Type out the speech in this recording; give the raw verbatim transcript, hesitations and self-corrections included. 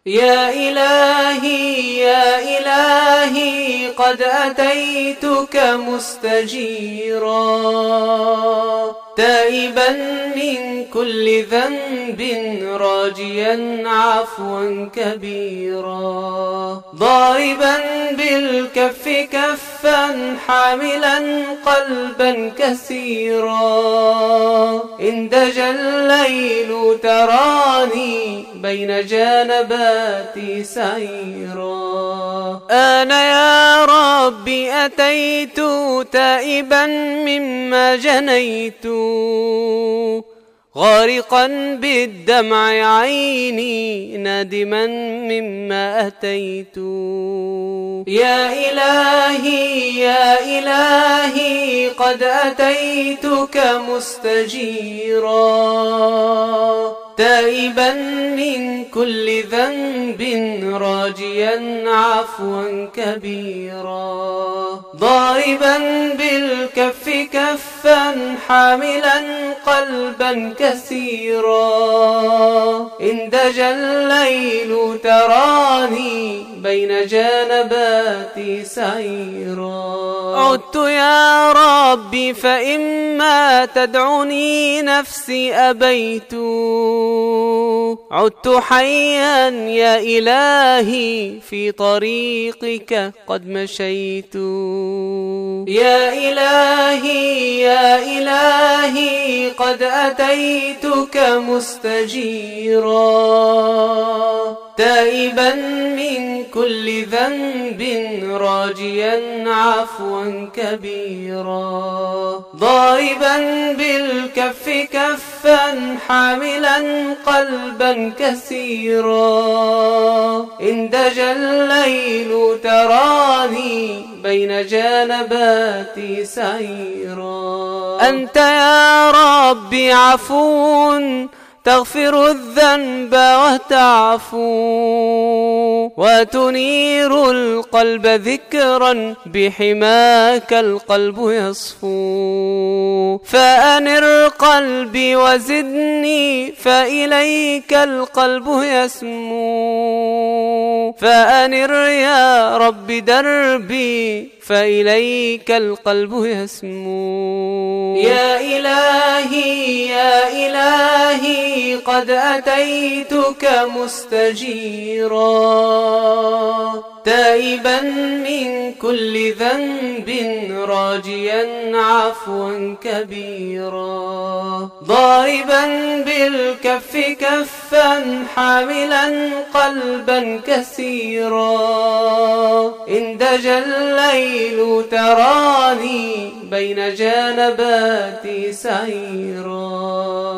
يا إلهي يا إلهي قد أتيتك مستجيرا تائبا من كل ذنب راجيا عفوا كبيرا ضاربا بالكف كفا حاملا قلبا كثيرا إن دجى الليل تراني بين جانباتي سعيرا أنا يا ربي أتيت تائبا مما جنيت غارقا بالدمع عيني نادما مما أتيت يا إلهي يا إلهي قد أتيتك مستجيرا تائبا من كل ذنب راجيا عفوا كبيرا ضاربا بالكف كفا حاملا قلبا كثيرا إن دجى الليل تراني بين جانباتي سعيرا عدت يا ربي فإما تدعوني نفسي أبيت عدت حيا يا إلهي في طريقك قد مشيت يا إلهي يا إلهي قد أتيتك مستجيرا تائبا من كل ذنب راجيا عفوا كبيرا ضاربا بالكف كفا حاملا قلبا كثيرا إن دجى الليل تراني بين جانباتي سعيرا أنت يا ربي عفو تغفر الذنب وتعفو وتنير القلب ذكرا بحماك القلب يصفو فأنر قلبي وزدني فإليك القلب يسمو فأنر يا رب دربي فإليك القلب يسمو يا إلهي يا إلهي قد أتيتك مستجيرا تائبا من كل ذنب راجيا عفوا كبيرا ضاربا بالكف كفا حاملا قلبا كثيرا إن دجى الليل تراني بين جانباتي سعيرا